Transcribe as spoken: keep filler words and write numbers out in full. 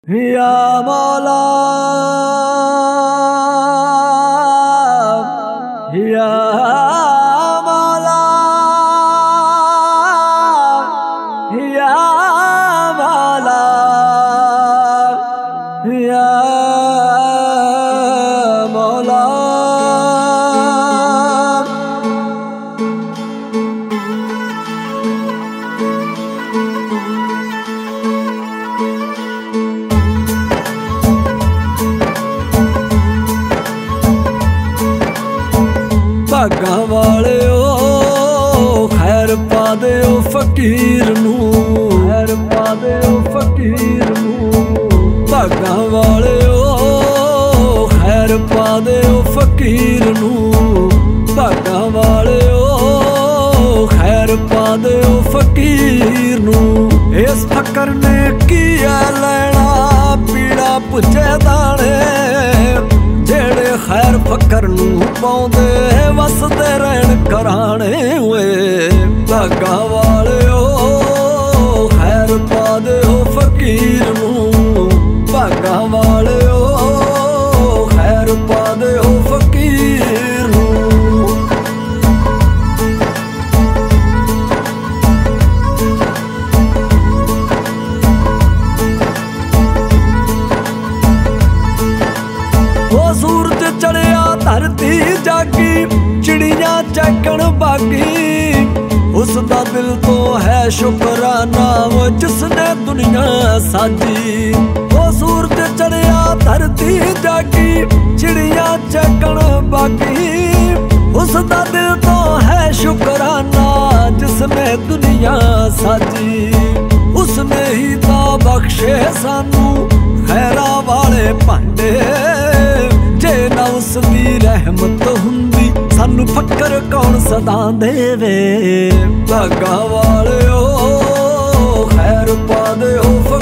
या मौला या मौला या मौला या मौला। भागां वालिओ खैर पा दिओ फकीर नूं, खैर पा दिओ फकीर नूं। भागां वालिओ खैर पा दिओ फकीर नूं, भागां वालिओ खैर पा दिओ फकीर नूं। इस फकर ने कीआ लैना पीड़ा पुछे दाणे, जेड़े खैर फकर नूं पाउंदे वसदे रहण घराणे वे। भागां वालिओ खैर पा दिओ फकीर नूं, भागां वालिओ खैर पा दिओ फकीर नूं। ओ सूरज चढ़िया धरती जागी, चिड़ियां चैकण बागी, उसदा दिल तो है शुकराना वो जिसने दुनिया साजी। वो सूरज चढ़िया धरती जागी, चिड़ियां चैकण बागी, उसदा दिल तो है शुकराना जिसने दुनिया साजी। उसने ही तो बख्शे सानू खैरा वाले भांडे, जे ना उसदी रहमत हुंदी सानू फकर कौन सदा देवे। भागां वालिओ खैर पा दिओ